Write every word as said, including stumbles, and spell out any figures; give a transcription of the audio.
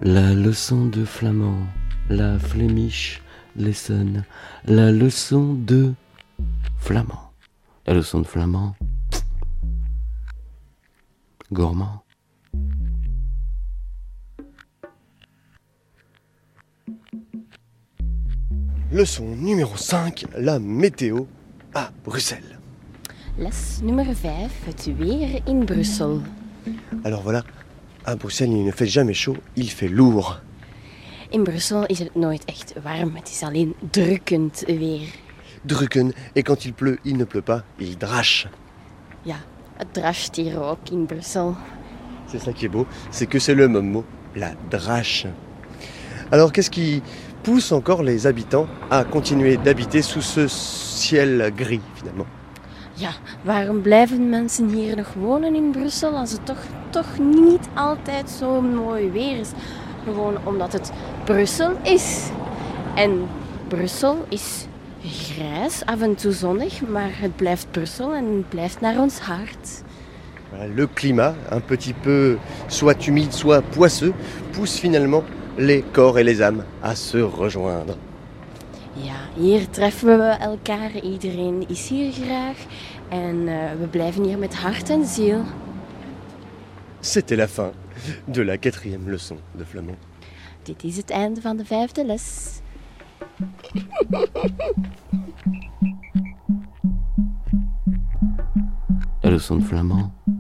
La leçon de flamand, la Flemish lesson, la leçon de flamand. La leçon de flamand, gourmand. Leçon numéro cinq, la météo à Bruxelles. Les nummer vijf, het weer in Brussel. Alors voilà, à Bruxelles il ne fait jamais chaud, il fait lourd. In Brussel is het nooit echt warm, het is alleen drukkend weer. Drukken, et quand il pleut, il ne pleut pas, il drache. Ja, het drascht hier ook in Brussel. C'est ça qui est beau, c'est que c'est le même mot, la drache. Alors qu'est-ce qui pousse encore les habitants à continuer d'habiter sous ce ciel gris finalement? Ja, waarom blijven mensen hier nog wonen in Brussel als het toch, toch niet altijd zo mooi weer is? Gewoon omdat het Brussel is. En Brussel is grijs, af en toe zonnig, maar het blijft Brussel en het blijft naar ons hart. Le climat, un petit peu soit humide, soit poisseux, pousse finalement les corps et les âmes à se rejoindre. Ja, hier treffen we elkaar, iedereen is hier graag en uh, we blijven hier met hart en ziel. C'était la fin de la quatrième leçon de flamand. Dit is het einde van de vijfde les. La leçon de flamand.